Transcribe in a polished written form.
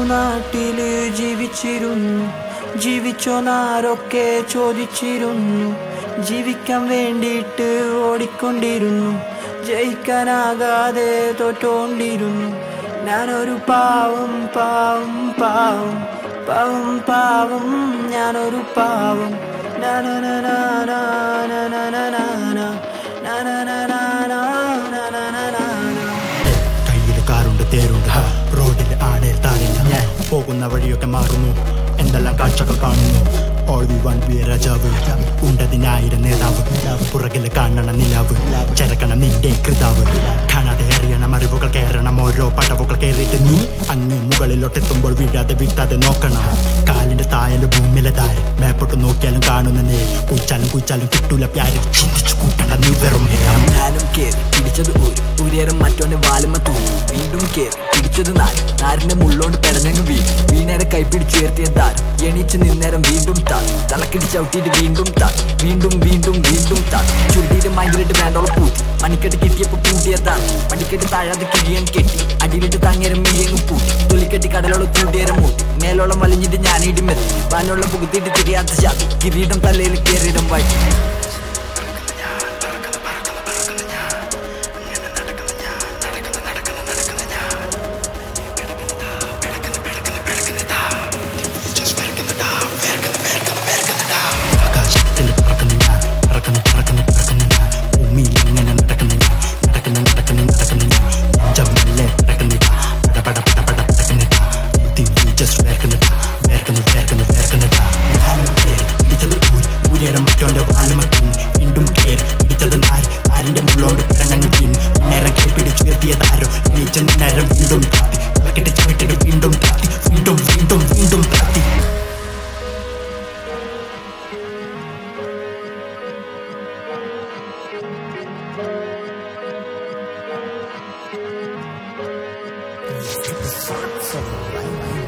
നാട്ടില് ജീവിച്ചിരുന്നു, ജീവിച്ചോന്നാരൊക്കെ ചോദിച്ചിരുന്നു. ജീവിക്കാൻ വേണ്ടിയിട്ട് ഓടിക്കൊണ്ടിരുന്നു, ജയിക്കാനാകാതെ തോറ്റോണ്ടിരുന്നു. ഞാനൊരു പാവം പാവം പാവം പാവം പാവം, ഞാനൊരു പാവം. കയ്യില് കാറുണ്ട്, തേരുണ്ട്, റോഡിൽ ആടേ താളില്ല. പോകുന്ന വഴിയൊക്കെ മാറുന്നു, എന്തെല്ലാം കാഴ്ചകൾ കാണുന്നു. All we want be രാജാവ്, ഉണ്ടതിനായിരം നേതാവ്. പുറകില് കാണണ നിലാവ്, ചെറുക്കണം നിന്റെ കൃതാവ്. കാണാതെ അറിയണം അറിവുകൾ കയറണം, ഓരോ പടവുകൾ കയറിയിട്ട് നീ അങ്ങ് മുകളിലോട്ടെത്തുമ്പോൾ വീഴാതെ വിട്ടാതെ നോക്കണം. കാലിന്റെ തായല് ഭൂമിയിലെ താരം, മേപ്പോട്ട് നോക്കിയാലും കാണുന്ന നേ. കുച്ചാലും കിട്ടൂല പ്യാരും, ചിന്തിച്ചു കൂട്ടണ്ട നീ വെറും. ഞാനും കേറി പിടിച്ചത് ഉയരം മറ്റോന്റെ വാലുമ തൂങ്ങി. വീണ്ടും കേറി പിടിച്ചത് നാരിന്റെ മുള്ളോണ്ട് പെടഞ്ഞങ്ങ് വീണേരെ കൈപ്പിടിച്ചുയർത്തിയ താരം. എണീച്ച് നിന്നേരം വീണ്ടും തലക്കിടി ചവിട്ടിയിട്ട് വീണ്ടും വീണ്ടും ചുരുട്ടിയിട്ട് മൈൻഡിലിട്ട് വേണ്ടോളം പൂത്തി. മണിക്കെട്ട് കിട്ടിയപ്പോ പൂട്ടിയതാണ്, മണിക്കെട്ട് താഴാതെ കിഴിയൻ കെട്ടി. അടിയിലിട്ട് താങ്ങിയേരം മിഴിയങ്ങ് പൂട്ടി. തൊലിക്കെട്ടി കടലോളം കൂട്ടിയേരം മൂട്ടി. മേലോളം വലിഞ്ഞിട്ട് ഞാൻ ഇടിമെത്തി, വാനോളം പുകുത്തിയിട്ട് തിരിയാത്ത ശാത്തി. കിരീടം തലയിൽ കേറിയിടം വായിച്ചു. വീണ്ടും കേറി പിടിച്ചത് ആരിന്റെ മുള്ളോണ്ട് പിടഞ്ഞങ്ങ് നേരം പിടിച്ചുയർത്തിയ താരോ. നീച്ച നേരം വീണ്ടും താത്തി, ചവിട്ടിട്ട് വീണ്ടും താത്തി, വീണ്ടും താത്തി. So